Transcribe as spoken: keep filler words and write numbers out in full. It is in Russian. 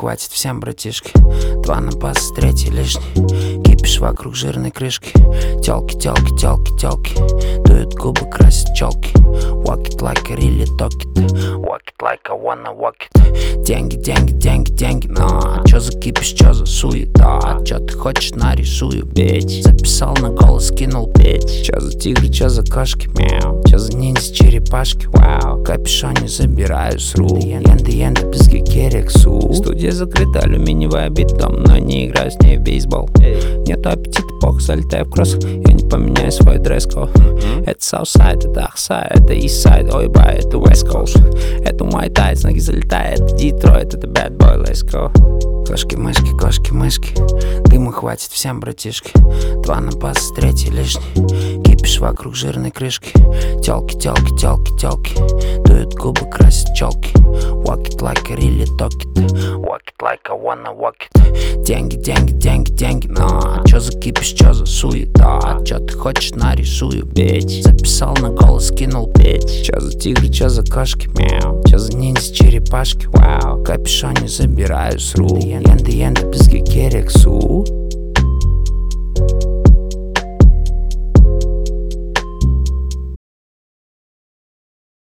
хватит всем, братишки. Два на бас, третий лишний. Кипиш вокруг жирной крышки. Тёлки, тёлки, тёлки, тёлки. Дуют губы, красят челки. Walk it like I really talk it. Walk it like I wanna walk it. Деньги, деньги, деньги, деньги. Но чё за кипиш, чё за суета? Чё ты хочешь, нарисую, бить. Записал на голос, кинул петь. Чё за тигры, чё за кошки, мяу. Чё за ниндзя, черепашки, вау. Капюшоне забираю с рук. Енда, енда, бізге керек су. Студия закрыта, алюминиевая битом, но не играю с ней в бейсбол. Нету аппетита, пох, залетаю в кросс. Я не поменяю свой дресс-код. Это Southside, это Ахсай, это Eastside, ой, бай, это West Coast. Это Muay Thai, с ноги залетает, это Детройт, это Bad Boy, let's go. Кошки-мышки, кошки-мышки. Дыма хватит всем, братишки. Два на бас, третий лишний. Кипиш вокруг жирной крышки. Тёлки, тёлки, тёлки, тёлки. Дуют губы, красят челки. Walk it like I really talk it. Walk it like I wanna walk it. Деньги, деньги, деньги, деньги. Но чё за кипиш, чё за суета? Чё ты хочешь, нарисую, бить. Записал на голос, кинул петь. Чё за тигры, чё за кошки, мяу. Чё за ниндзя, черепашки, вау. Капюшоне забираю с рук. Енда, енда, бізге керек су.